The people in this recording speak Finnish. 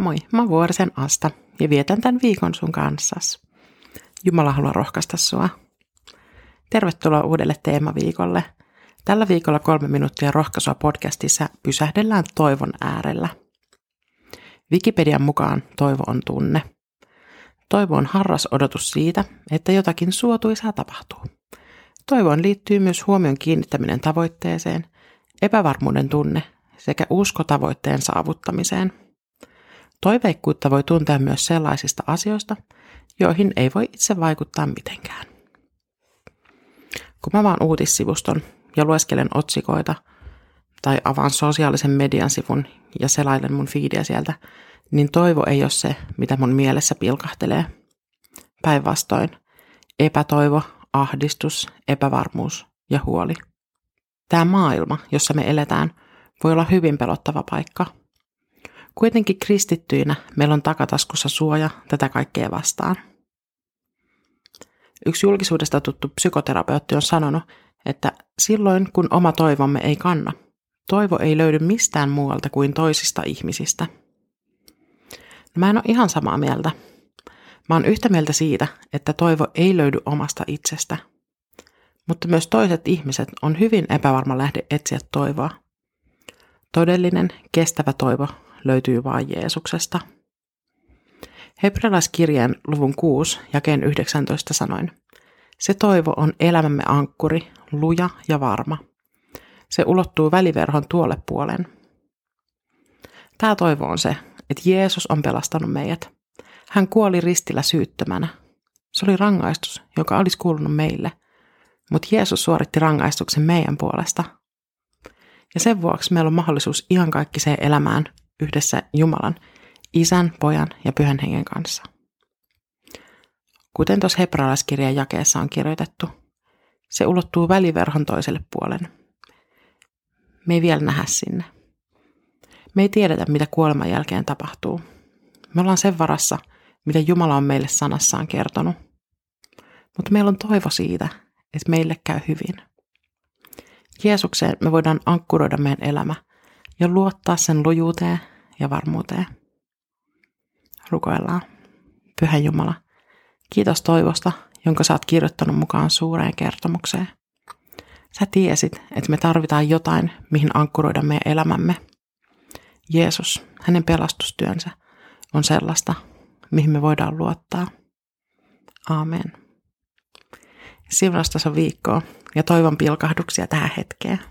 Moi, mä oon Vuorisen Asta ja vietän tämän viikon sun kanssas. Jumala haluaa rohkaista sua. Tervetuloa uudelle teemaviikolle. Tällä viikolla 3 minuuttia rohkaisua podcastissa pysähdellään toivon äärellä. Wikipedian mukaan toivo on tunne. Toivo on harras odotus siitä, että jotakin suotuisaa tapahtuu. Toivoon liittyy myös huomion kiinnittäminen tavoitteeseen, epävarmuuden tunne sekä usko tavoitteen saavuttamiseen. Toiveikkuutta voi tuntea myös sellaisista asioista, joihin ei voi itse vaikuttaa mitenkään. Kun mä vaan uutissivuston ja lueskelen otsikoita tai avaan sosiaalisen median sivun ja selailen mun feedia sieltä, niin toivo ei ole se, mitä mun mielessä pilkahtelee. Päinvastoin epätoivo, ahdistus, epävarmuus ja huoli. Tämä maailma, jossa me eletään, voi olla hyvin pelottava paikka. Kuitenkin kristittyinä meillä on takataskussa suoja tätä kaikkea vastaan. Yksi julkisuudesta tuttu psykoterapeutti on sanonut, että silloin kun oma toivomme ei kanna, toivo ei löydy mistään muualta kuin toisista ihmisistä. Mä en ole ihan samaa mieltä. Mä oon yhtä mieltä siitä, että toivo ei löydy omasta itsestä. Mutta myös toiset ihmiset on hyvin epävarma lähde etsiä toivoa. Todellinen, kestävä toivo löytyy vain Jeesuksesta. Hebrealaiskirjeen luvun 6, jakeen 19 sanoin. Se toivo on elämämme ankkuri, luja ja varma. Se ulottuu väliverhon tuolle puolen. Tämä toivo on se, että Jeesus on pelastanut meidät. Hän kuoli ristillä syyttömänä. Se oli rangaistus, joka olisi kuulunut meille, mutta Jeesus suoritti rangaistuksen meidän puolesta. Ja sen vuoksi meillä on mahdollisuus iankaikkiseen elämään yhdessä Jumalan, Isän, Pojan ja Pyhän Hengen kanssa. Kuten tuossa hebrealaiskirjan jakeessa on kirjoitettu, se ulottuu väliverhon toiselle puolen. Me ei vielä nähdä sinne. Me ei tiedetä, mitä kuoleman jälkeen tapahtuu. Me ollaan sen varassa, mitä Jumala on meille sanassaan kertonut. Mutta meillä on toivo siitä, että meille käy hyvin. Jeesukseen me voidaan ankkuroida meidän elämä ja luottaa sen lujuuteen ja varmuuteen. Rukoillaan. Pyhä Jumala, kiitos toivosta, jonka sä oot kirjoittanut mukaan suureen kertomukseen. Sä tiesit, että me tarvitaan jotain, mihin ankkuroida meidän elämämme. Jeesus, hänen pelastustyönsä on sellaista, mihin me voidaan luottaa. Aamen. Siunasta sun viikkoa ja toivon pilkahduksia tähän hetkeen.